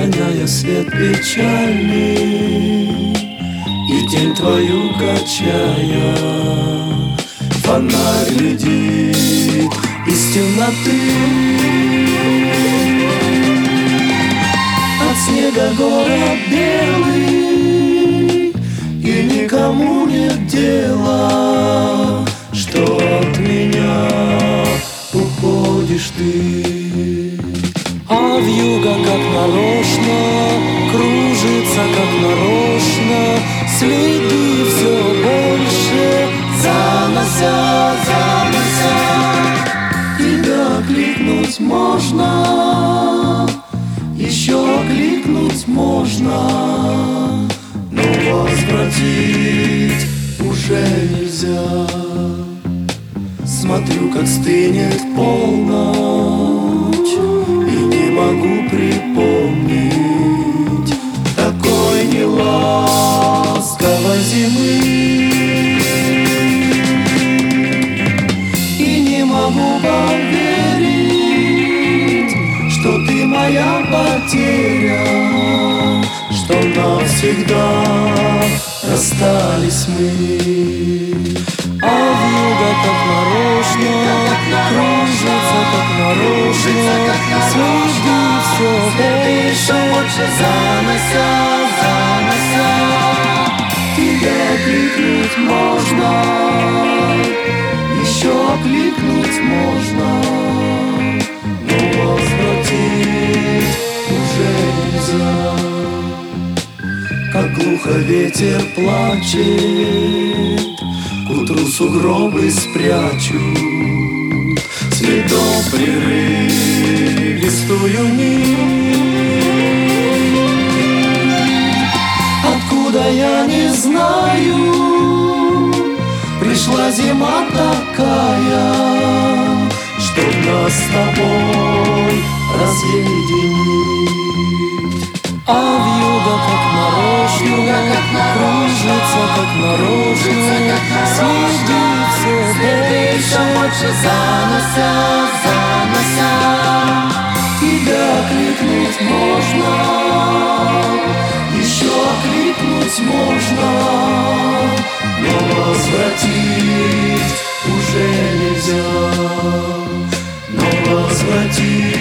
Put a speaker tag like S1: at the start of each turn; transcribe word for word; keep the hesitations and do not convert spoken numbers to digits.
S1: разгоняя свет печальный и тень твою качая. Фонарь глядит из темноты, от снега город белый, и никому нет дела, что от меня уходишь ты. А вьюга как нарочно кружится, как нарочно, следы все больше занося, занося. Тебя кликнуть можно, еще кликнуть можно, но возвратить уже нельзя. Смотрю, как стынет полночь, и не могу припомнить такой неласковой зимы. И не могу поверить, что ты моя потеря, что навсегда расстались мы. А вьюга как нарочно кружится, как нарочно, следы все больше занося, занося. Тебя кликнуть можно, еще кликнуть можно, но возвратить уже нельзя. Как глухо ветер плачет, к утру сугробы спрячут следом прерывистую нить. Откуда я не знаю, пришла зима такая, чтоб нас с тобой разъединить. А вьюга как нарочно кружится, как нарочно, следы все больше занося, занося. Тебя кликнуть можно, еще кликнуть можно, но возвратить уже нельзя, но возвратить